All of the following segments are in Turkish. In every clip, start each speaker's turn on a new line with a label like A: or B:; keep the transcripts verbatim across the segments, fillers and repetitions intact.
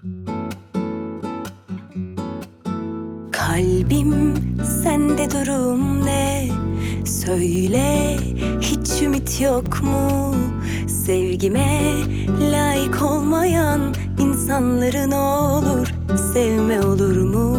A: Kalbim, sende durum ne? Söyle, hiç ümit yok mu? Sevgime layık olmayan insanları ne olur sevme, olur mu?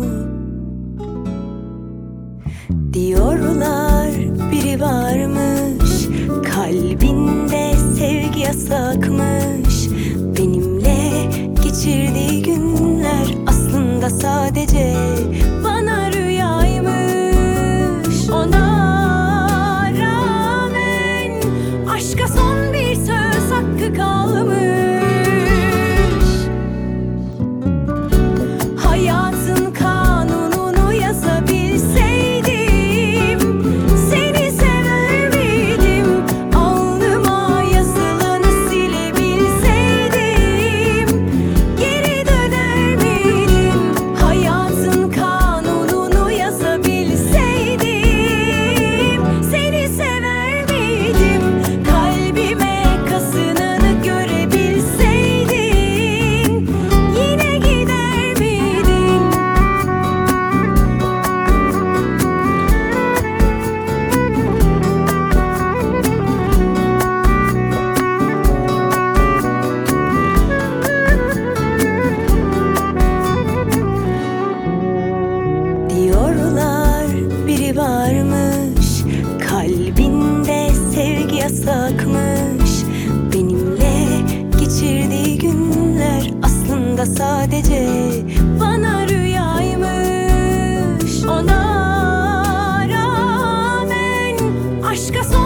A: Diyorlar biri varmış, kalbinde sevgi yasakmış. Benimle geçirdiği günler aslında sadece bana rüyaymış. Ona rağmen aşka son bir söz hakkı kalmış. Hayatın kanununu yazabilseydim, seni sever miydim? Alnıma yazılanı silebilseydim, geri döner miydim? Hayatın kanununu yazabilseydim, seni sever miydim? Kalbime kazınanı görebilseydin, yine gider miydin? Diyorlar biri varmış, kalbinde sevgi yasakmış. Benimle geçirdiği günler aslında sadece bana rüyaymış. Ona rağmen aşka son